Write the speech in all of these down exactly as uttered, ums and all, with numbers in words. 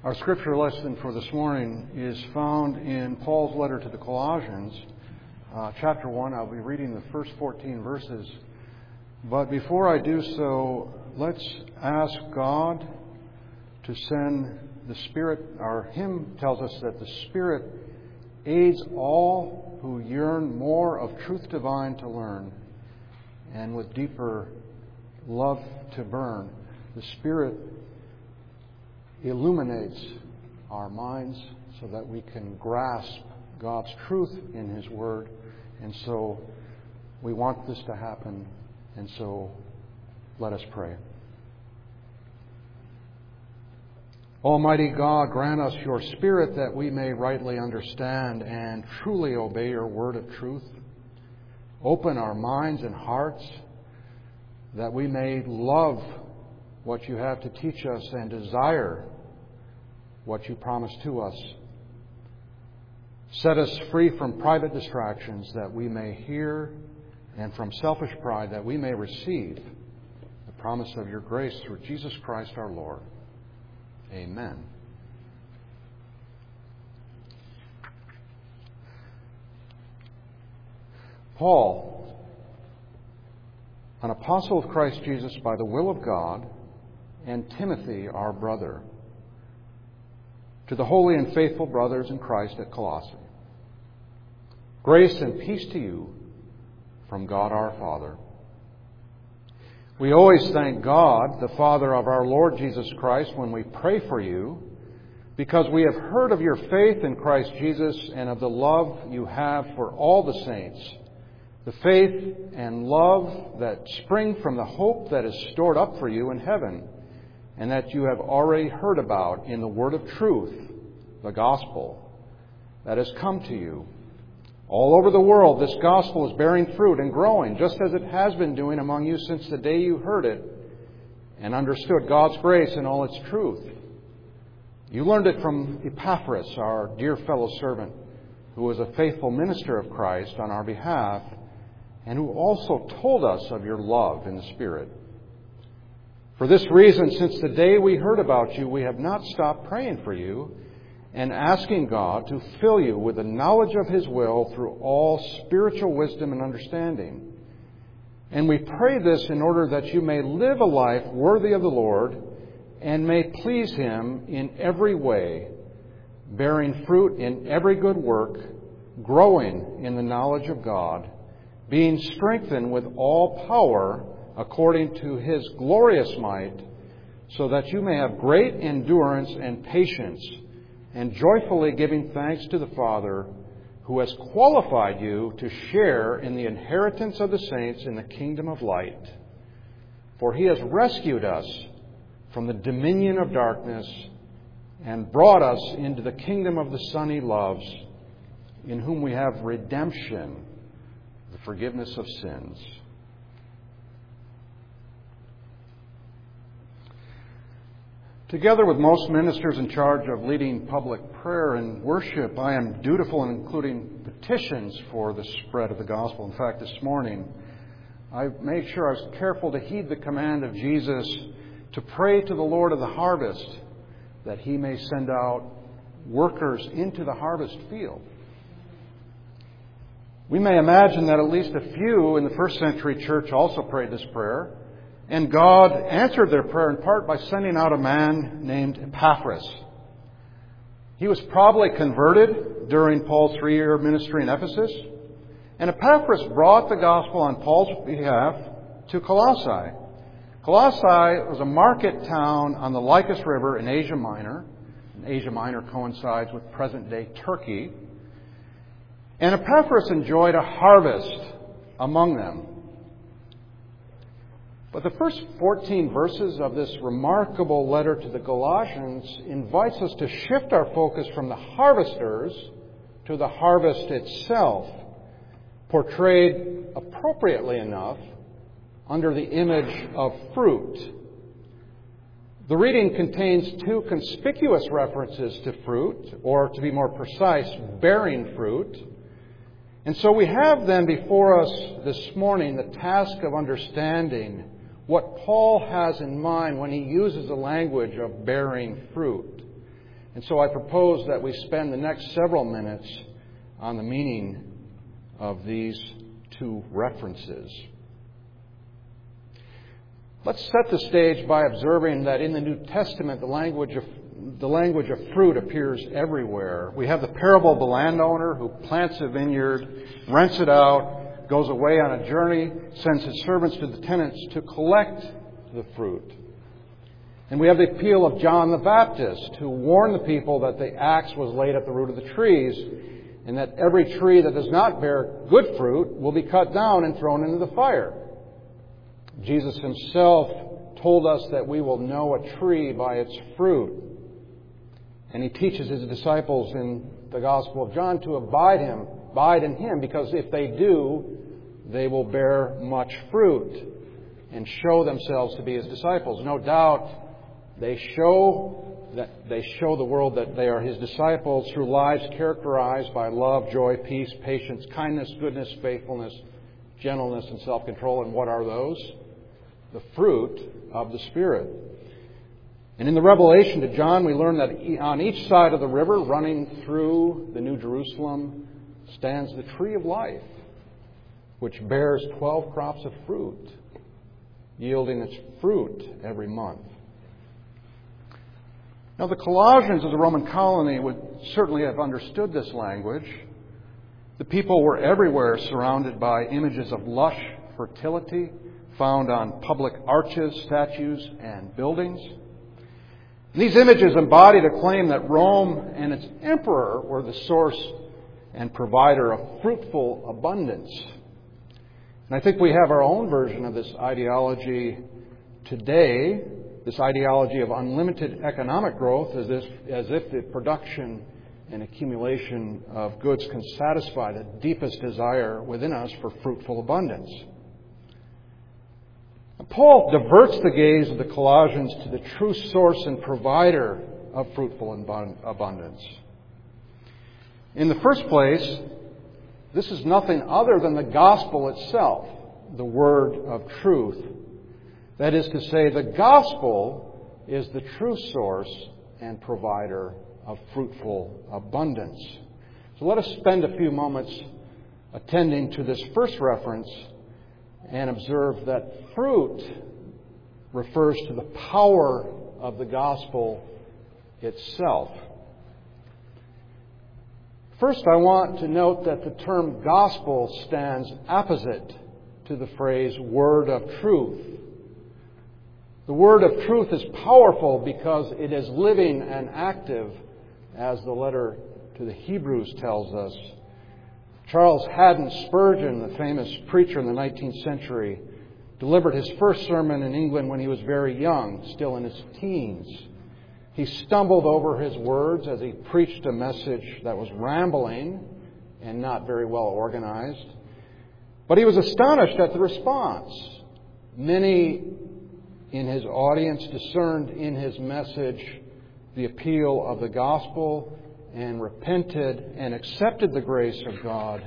Our scripture lesson for this morning is found in Paul's letter to the Colossians, uh, chapter one. I'll be reading the first fourteen verses. But before I do so, let's ask God to send the Spirit. Our hymn tells us that the Spirit aids all who yearn more of truth divine to learn, and with deeper love to burn. The Spirit illuminates our minds so that we can grasp God's truth in His Word. And so we want this to happen. And so let us pray. Almighty God, grant us your Spirit that we may rightly understand and truly obey your word of truth. Open our minds and hearts that we may love what you have to teach us and desire what you promise to us. Set us free from private distractions that we may hear, and from selfish pride that we may receive the promise of your grace through Jesus Christ our Lord. Amen. Paul, an apostle of Christ Jesus by the will of God, and Timothy, our brother, to the holy and faithful brothers in Christ at Colossae. Grace and peace to you from God our Father. We always thank God, the Father of our Lord Jesus Christ, when we pray for you, because we have heard of your faith in Christ Jesus and of the love you have for all the saints, the faith and love that spring from the hope that is stored up for you in heaven, and that you have already heard about in the word of truth, the gospel that has come to you. All over the world, this gospel is bearing fruit and growing, just as it has been doing among you since the day you heard it and understood God's grace in all its truth. You learned it from Epaphras, our dear fellow servant, who was a faithful minister of Christ on our behalf, and who also told us of your love in the Spirit. For this reason, since the day we heard about you, we have not stopped praying for you and asking God to fill you with the knowledge of His will through all spiritual wisdom and understanding. And we pray this in order that you may live a life worthy of the Lord and may please Him in every way, bearing fruit in every good work, growing in the knowledge of God, being strengthened with all power according to His glorious might, so that you may have great endurance and patience, and joyfully giving thanks to the Father, who has qualified you to share in the inheritance of the saints in the kingdom of light. For He has rescued us from the dominion of darkness and brought us into the kingdom of the Son He loves, in whom we have redemption, the forgiveness of sins. Together with most ministers in charge of leading public prayer and worship, I am dutiful in including petitions for the spread of the gospel. In fact, this morning, I made sure I was careful to heed the command of Jesus to pray to the Lord of the harvest that He may send out workers into the harvest field. We may imagine that at least a few in the first century church also prayed this prayer. And God answered their prayer in part by sending out a man named Epaphras. He was probably converted during Paul's three-year ministry in Ephesus. And Epaphras brought the gospel on Paul's behalf to Colossae. Colossae was a market town on the Lycus River in Asia Minor. And Asia Minor coincides with present-day Turkey. And Epaphras enjoyed a harvest among them. But the first fourteen verses of this remarkable letter to the Colossians invites us to shift our focus from the harvesters to the harvest itself, portrayed appropriately enough under the image of fruit. The reading contains two conspicuous references to fruit, or to be more precise, bearing fruit. And so we have then before us this morning the task of understanding what Paul has in mind when he uses the language of bearing fruit. And so I propose that we spend the next several minutes on the meaning of these two references. Let's set the stage by observing that in the New Testament, the language of the language of fruit appears everywhere. We have the parable of the landowner who plants a vineyard, rents it out, goes away on a journey, sends his servants to the tenants to collect the fruit. And we have the appeal of John the Baptist, who warned the people that the axe was laid at the root of the trees, and that every tree that does not bear good fruit will be cut down and thrown into the fire. Jesus himself told us that we will know a tree by its fruit. And he teaches his disciples in the Gospel of John to abide him, abide in him, because if they do, they will bear much fruit and show themselves to be his disciples. No doubt, they show that they show the world that they are his disciples through lives characterized by love, joy, peace, patience, kindness, goodness, faithfulness, gentleness, and self-control. And what are those? The fruit of the Spirit. And in the Revelation to John, we learn that on each side of the river, running through the New Jerusalem, stands the tree of life, which bears twelve crops of fruit, yielding its fruit every month. Now, the Colossians, as a Roman colony, would certainly have understood this language. The people were everywhere surrounded by images of lush fertility found on public arches, statues, and buildings. These images embodied a claim that Rome and its emperor were the source and provider of fruitful abundance. And I think we have our own version of this ideology today, this ideology of unlimited economic growth, as if, as if the production and accumulation of goods can satisfy the deepest desire within us for fruitful abundance. Paul diverts the gaze of the Colossians to the true source and provider of fruitful abundance. In the first place, this is nothing other than the gospel itself, the word of truth. That is to say, the gospel is the true source and provider of fruitful abundance. So let us spend a few moments attending to this first reference and observe that fruit refers to the power of the gospel itself. First, I want to note that the term gospel stands opposite to the phrase word of truth. The word of truth is powerful because it is living and active, as the letter to the Hebrews tells us. Charles Haddon Spurgeon, the famous preacher in the nineteenth century, delivered his first sermon in England when he was very young, still in his teens. He stumbled over his words as he preached a message that was rambling and not very well organized. But he was astonished at the response. Many in his audience discerned in his message the appeal of the gospel and repented and accepted the grace of God.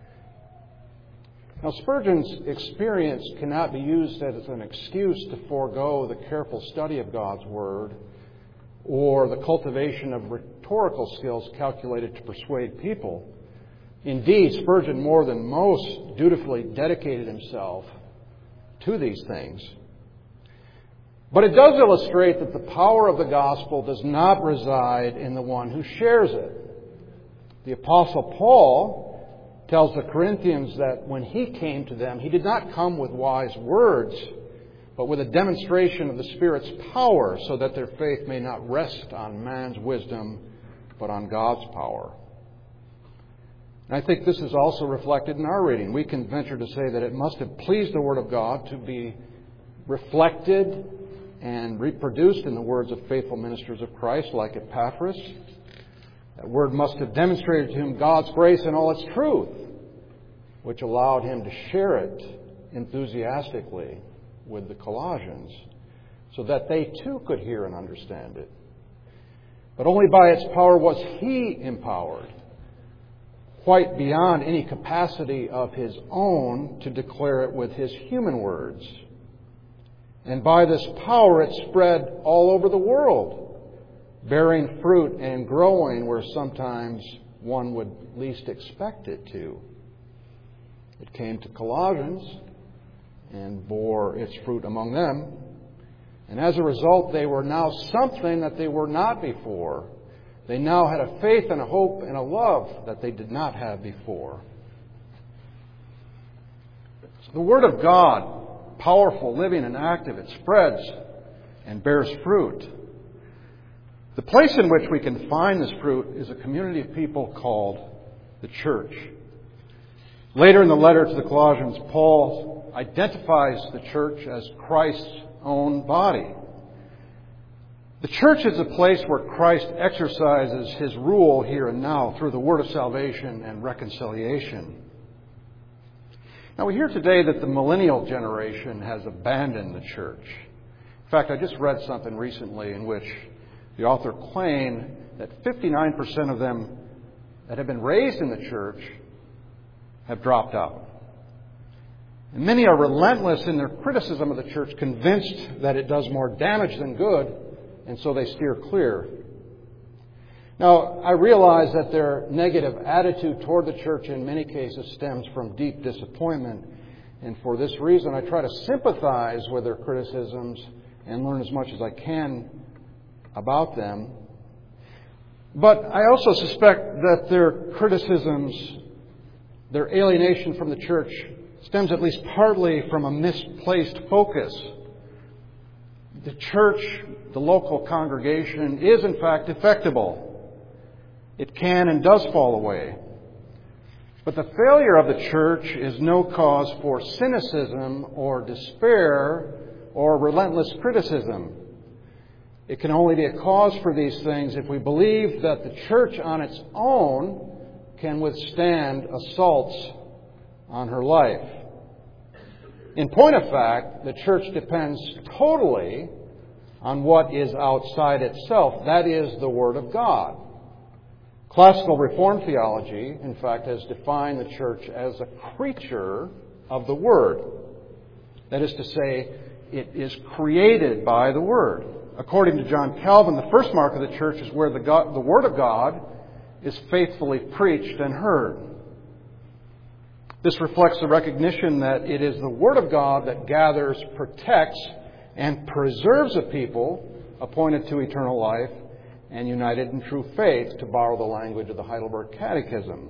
Now, Spurgeon's experience cannot be used as an excuse to forego the careful study of God's Word or the cultivation of rhetorical skills calculated to persuade people. Indeed, Spurgeon, more than most, dutifully dedicated himself to these things. But it does illustrate that the power of the gospel does not reside in the one who shares it. The Apostle Paul tells the Corinthians that when he came to them, he did not come with wise words, but with a demonstration of the Spirit's power, so that their faith may not rest on man's wisdom, but on God's power. And I think this is also reflected in our reading. We can venture to say that it must have pleased the Word of God to be reflected and reproduced in the words of faithful ministers of Christ like Epaphras. That word must have demonstrated to him God's grace in all its truth, which allowed him to share it enthusiastically with the Colossians, so that they too could hear and understand it. But only by its power was he empowered, quite beyond any capacity of his own, to declare it with his human words. And by this power it spread all over the world, bearing fruit and growing where sometimes one would least expect it to. It came to Colossians and bore its fruit among them. And as a result, they were now something that they were not before. They now had a faith and a hope and a love that they did not have before. So the Word of God, powerful, living, and active, it spreads and bears fruit. The place in which we can find this fruit is a community of people called the church. Later in the letter to the Colossians, Paul identifies the church as Christ's own body. The church is a place where Christ exercises His rule here and now through the word of salvation and reconciliation. Now we hear today that the millennial generation has abandoned the church. In fact, I just read something recently in which the author claimed that fifty-nine percent of them that have been raised in the church have dropped out. And many are relentless in their criticism of the church, convinced that it does more damage than good, and so they steer clear. Now, I realize that their negative attitude toward the church in many cases stems from deep disappointment, and for this reason I try to sympathize with their criticisms and learn as much as I can about them. But I also suspect that their criticisms, their alienation from the church, stems at least partly from a misplaced focus. The church, the local congregation, is in fact defectible. It can and does fall away. But the failure of the church is no cause for cynicism or despair or relentless criticism. It can only be a cause for these things if we believe that the church on its own can withstand assaults on her life. In point of fact, the church depends totally on what is outside itself. That is the Word of God. Classical Reformed theology, in fact, has defined the church as a creature of the Word. That is to say, it is created by the Word. According to John Calvin, the first mark of the church is where the, God, the Word of God is faithfully preached and heard. This reflects the recognition that it is the Word of God that gathers, protects, and preserves a people appointed to eternal life and united in true faith, to borrow the language of the Heidelberg Catechism.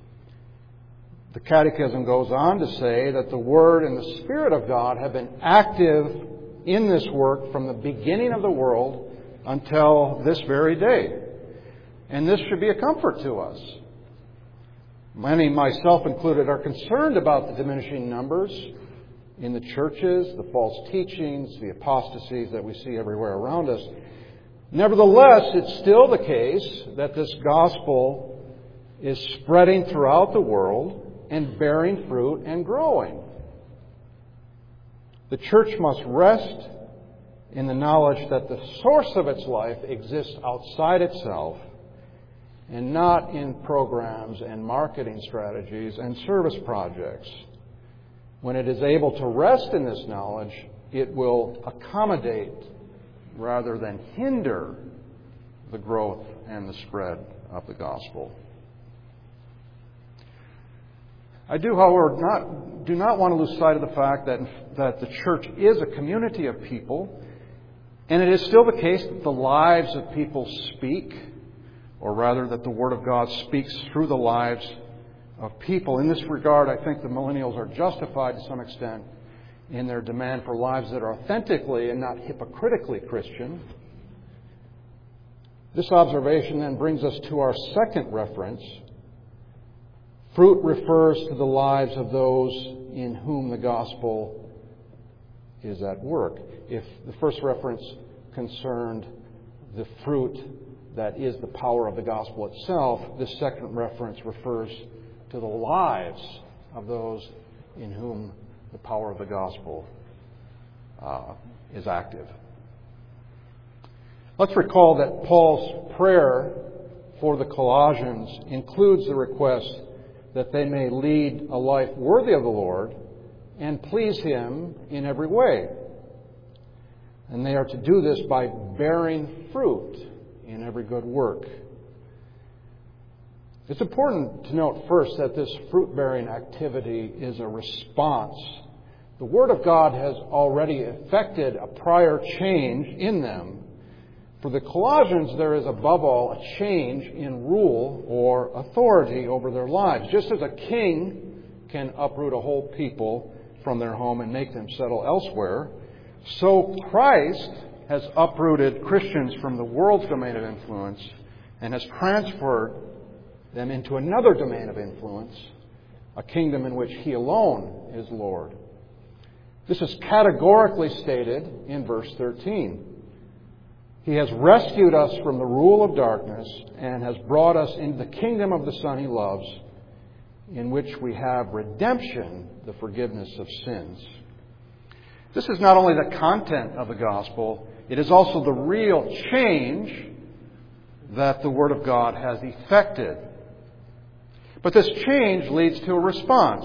The Catechism goes on to say that the Word and the Spirit of God have been active in this work from the beginning of the world until this very day. And this should be a comfort to us. Many, myself included, are concerned about the diminishing numbers in the churches, the false teachings, the apostasies that we see everywhere around us. Nevertheless, it's still the case that this gospel is spreading throughout the world and bearing fruit and growing. The church must rest in the knowledge that the source of its life exists outside itself and not in programs and marketing strategies and service projects. When it is able to rest in this knowledge, it will accommodate rather than hinder the growth and the spread of the gospel. I do, however, not, do not want to lose sight of the fact that, that the church is a community of people, and it is still the case that the lives of people speak, or rather that the Word of God speaks through the lives of people. In this regard, I think the millennials are justified to some extent in their demand for lives that are authentically and not hypocritically Christian. This observation then brings us to our second reference. Fruit refers to the lives of those in whom the gospel is at work. If the first reference concerned the fruit that is the power of the gospel itself, this second reference refers to the lives of those in whom the power of the gospel uh, is active. Let's recall that Paul's prayer for the Colossians includes the request that they may lead a life worthy of the Lord and please Him in every way. And they are to do this by bearing fruit in every good work. It's important to note first that this fruit-bearing activity is a response. The Word of God has already effected a prior change in them. For the Colossians, there is above all a change in rule or authority over their lives. Just as a king can uproot a whole people from their home and make them settle elsewhere, so Christ has uprooted Christians from the world's domain of influence and has transferred them into another domain of influence, a kingdom in which He alone is Lord. This is categorically stated in verse thirteen. He has rescued us from the rule of darkness and has brought us into the kingdom of the Son He loves, in which we have redemption, the forgiveness of sins. This is not only the content of the gospel, it is also the real change that the Word of God has effected. But this change leads to a response.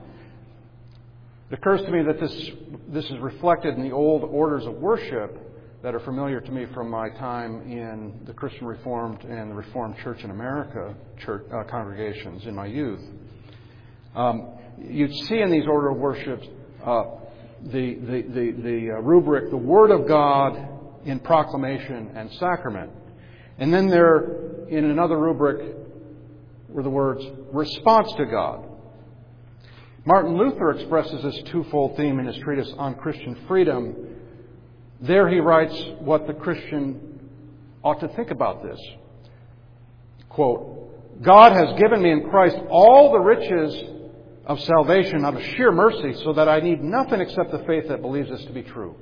It occurs to me that this, this is reflected in the old orders of worship that are familiar to me from my time in the Christian Reformed and the Reformed Church in America church, uh, congregations in my youth. Um, you'd see in these order of worships uh, the, the, the, the uh, rubric, the Word of God in proclamation and sacrament. And then there, in another rubric, were the words, response to God. Martin Luther expresses this twofold theme in his treatise on Christian freedom. There he writes what the Christian ought to think about this. Quote, God has given me in Christ all the riches of salvation out of sheer mercy, so that I need nothing except the faith that believes this to be true.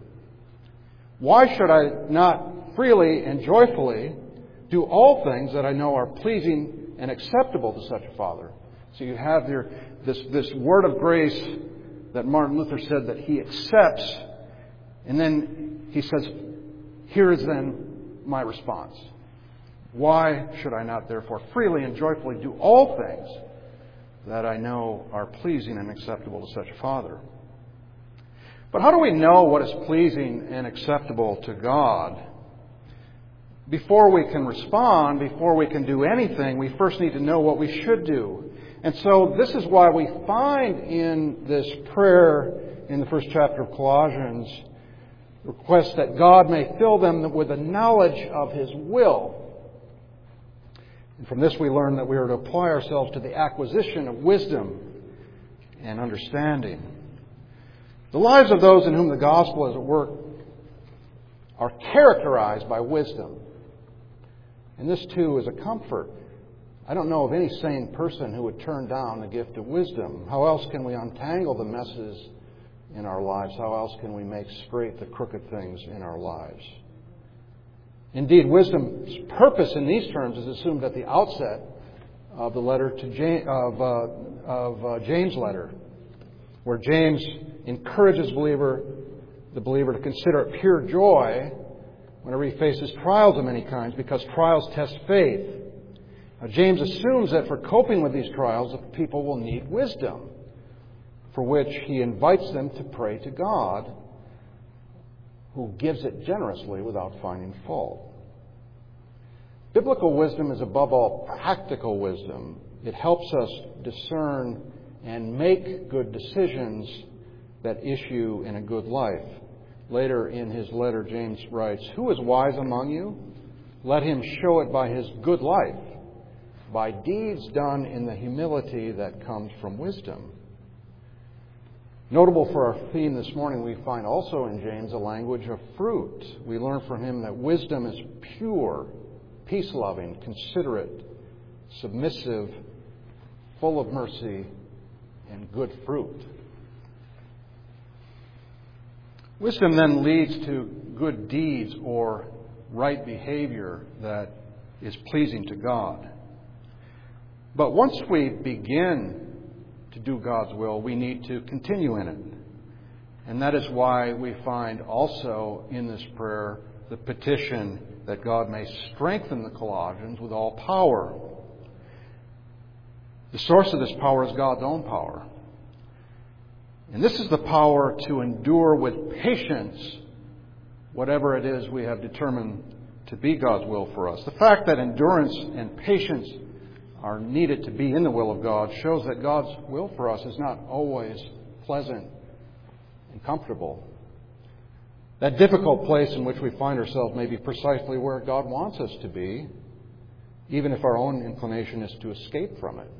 Why should I not freely and joyfully do all things that I know are pleasing and acceptable to such a Father? So you have your, this, this word of grace that Martin Luther said that he accepts, and then he says, here is then my response. Why should I not therefore freely and joyfully do all things that I know are pleasing and acceptable to such a Father? But how do we know what is pleasing and acceptable to God? Before we can respond, before we can do anything, we first need to know what we should do. And so this is why we find in this prayer in the first chapter of Colossians, request that God may fill them with a knowledge of His will. And from this we learn that we are to apply ourselves to the acquisition of wisdom and understanding. The lives of those in whom the gospel is at work are characterized by wisdom. And this too is a comfort. I don't know of any sane person who would turn down the gift of wisdom. How else can we untangle the messes in our lives? How else can we make straight the crooked things in our lives? Indeed, wisdom's purpose in these terms is assumed at the outset of the letter to James, of, uh, of uh, James' letter, where James encourages believer, the believer to consider it pure joy whenever he faces trials of many kinds, because trials test faith. Now, James assumes that for coping with these trials, the people will need wisdom, for which he invites them to pray to God, who gives it generously without finding fault. Biblical wisdom is above all practical wisdom. It helps us discern and make good decisions that issue in a good life. Later in his letter, James writes, "Who is wise among you? Let him show it by his good life, by deeds done in the humility that comes from wisdom." Notable for our theme this morning, we find also in James a language of fruit. We learn from him that wisdom is pure, peace-loving, considerate, submissive, full of mercy, and good fruit. Wisdom then leads to good deeds or right behavior that is pleasing to God. But once we begin to do God's will, we need to continue in it. And that is why we find also in this prayer the petition that God may strengthen the Colossians with all power. The source of this power is God's own power. And this is the power to endure with patience whatever it is we have determined to be God's will for us. The fact that endurance and patience are needed to be in the will of God shows that God's will for us is not always pleasant and comfortable. That difficult place in which we find ourselves may be precisely where God wants us to be, even if our own inclination is to escape from it.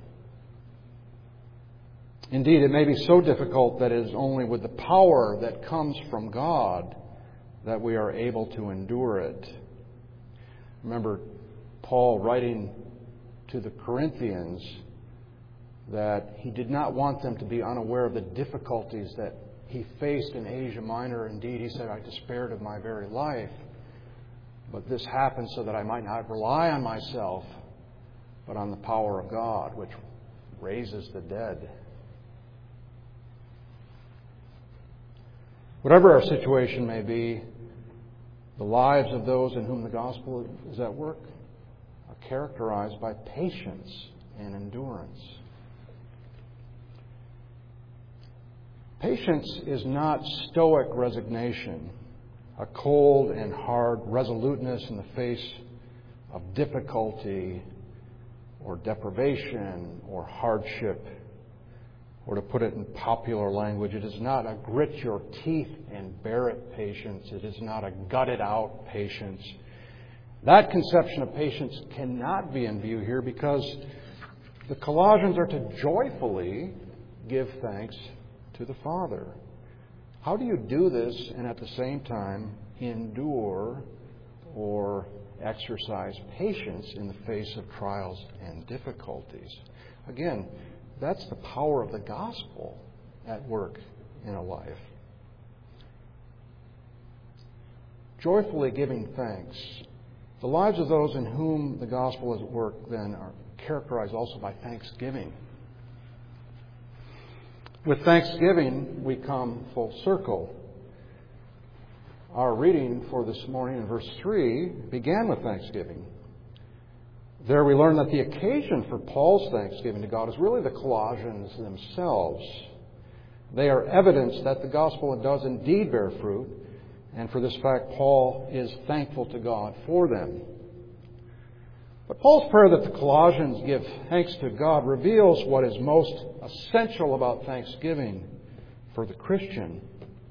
Indeed, it may be so difficult that it is only with the power that comes from God that we are able to endure it. Remember Paul writing to the Corinthians that he did not want them to be unaware of the difficulties that he faced in Asia Minor. Indeed, he said, I despaired of my very life. But this happened so that I might not rely on myself, but on the power of God, which raises the dead. Whatever our situation may be, the lives of those in whom the gospel is at work are characterized by patience and endurance. Patience is not stoic resignation, a cold and hard resoluteness in the face of difficulty or deprivation or hardship. Or to put it in popular language, it is not a grit your teeth and bear it patience. It is not a gut it out patience. That conception of patience cannot be in view here because the Colossians are to joyfully give thanks to the Father. How do you do this and at the same time endure or exercise patience in the face of trials and difficulties? Again, that's the power of the gospel at work in a life. Joyfully giving thanks. The lives of those in whom the gospel is at work then are characterized also by thanksgiving. With thanksgiving, we come full circle. Our reading for this morning in verse three began with thanksgiving. There we learn that the occasion for Paul's thanksgiving to God is really the Colossians themselves. They are evidence that the gospel does indeed bear fruit, and for this fact Paul is thankful to God for them. But Paul's prayer that the Colossians give thanks to God reveals what is most essential about thanksgiving for the Christian.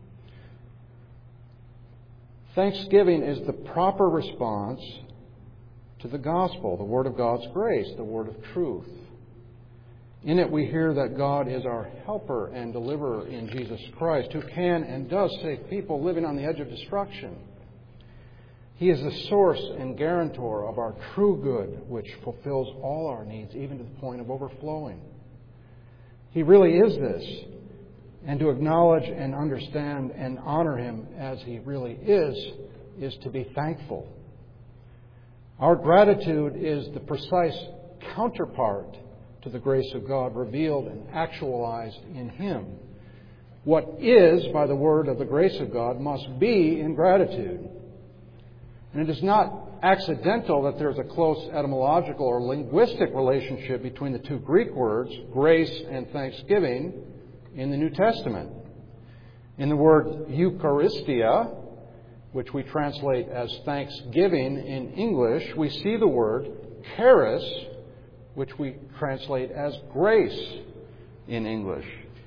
Thanksgiving is the proper response to the gospel, the word of God's grace, the word of truth. In it we hear that God is our helper and deliverer in Jesus Christ, who can and does save people living on the edge of destruction. He is the source and guarantor of our true good, which fulfills all our needs, even to the point of overflowing. He really is this, and to acknowledge and understand and honor Him as He really is, is to be thankful. Our gratitude is the precise counterpart to the grace of God revealed and actualized in Him. What is, by the word of the grace of God, must be in gratitude. And it is not accidental that there's a close etymological or linguistic relationship between the two Greek words, grace and thanksgiving, in the New Testament. In the word Eucharistia, which we translate as thanksgiving in English, we see the word charis, which we translate as grace in English.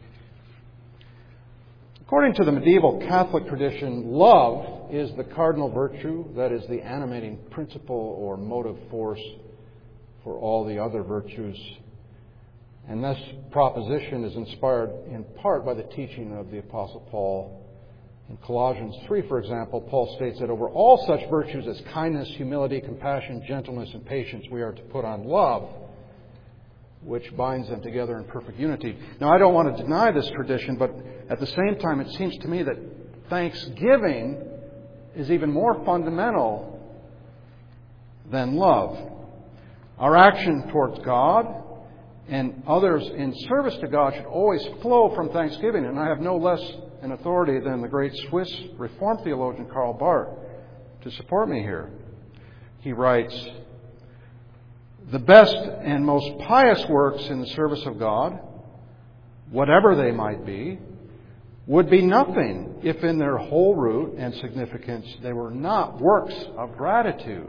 According to the medieval Catholic tradition, love is the cardinal virtue, that is the animating principle or motive force for all the other virtues. And this proposition is inspired in part by the teaching of the Apostle Paul. In Colossians three, for example, Paul states that over all such virtues as kindness, humility, compassion, gentleness, and patience, we are to put on love, which binds them together in perfect unity. Now, I don't want to deny this tradition, but at the same time, it seems to me that thanksgiving is even more fundamental than love. Our action towards God and others in service to God should always flow from thanksgiving. And I have no less an authority than the great Swiss Reformed theologian Karl Barth to support me here. He writes, "The best and most pious works in the service of God, whatever they might be, would be nothing if in their whole root and significance they were not works of gratitude.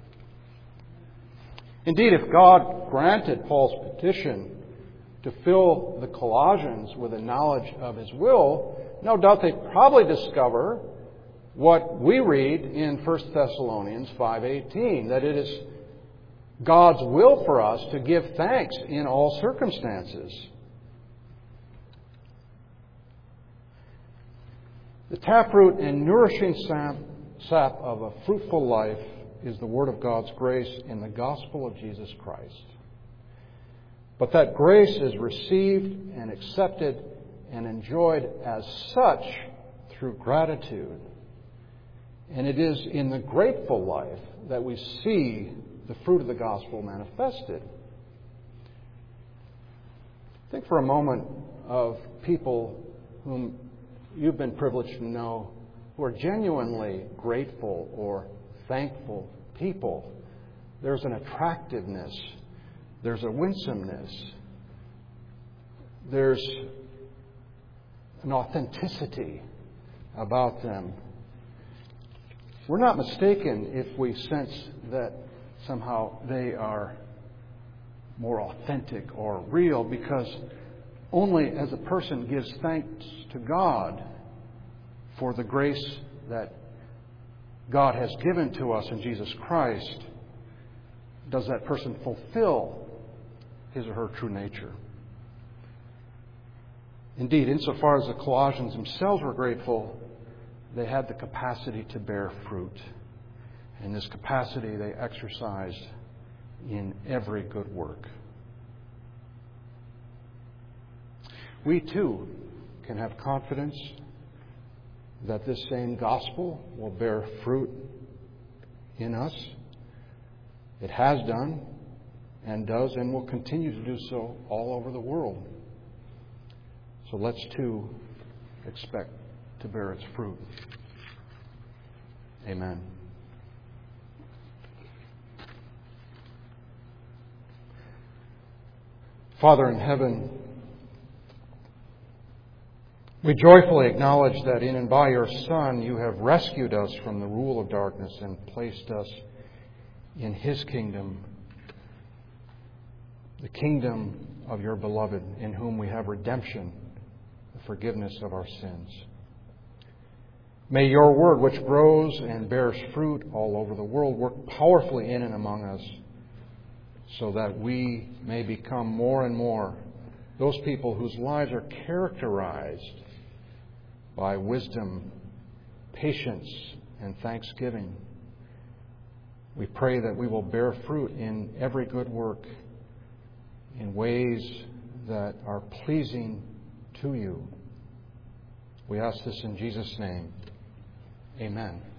Indeed, if God granted Paul's petition to fill the Colossians with a knowledge of His will, no doubt they'd probably discover what we read in First Thessalonians five eighteen, that it is God's will for us to give thanks in all circumstances. The taproot and nourishing sap, sap of a fruitful life is the Word of God's grace in the gospel of Jesus Christ. But that grace is received and accepted and enjoyed as such through gratitude. And it is in the grateful life that we see the fruit of the gospel manifested. Think for a moment of people whom you've been privileged to know who are genuinely grateful or thankful people. There's an attractiveness. There's a winsomeness. There's an authenticity about them. We're not mistaken if we sense that somehow they are more authentic or real, because only as a person gives thanks to God for the grace that God has given to us in Jesus Christ does that person fulfill his or her true nature. Indeed, insofar as the Colossians themselves were grateful, they had the capacity to bear fruit. And this capacity they exercised in every good work. We too can have confidence that this same gospel will bear fruit in us. It has done and does and will continue to do so all over the world. So let's too expect to bear its fruit. Amen. Father in heaven, we joyfully acknowledge that in and by your Son you have rescued us from the rule of darkness and placed us in His kingdom, the kingdom of your beloved, in whom we have redemption, the forgiveness of our sins. May your word, which grows and bears fruit all over the world, work powerfully in and among us, so that we may become more and more those people whose lives are characterized by wisdom, patience, and thanksgiving. We pray that we will bear fruit in every good work in ways that are pleasing to you. We ask this in Jesus' name. Amen.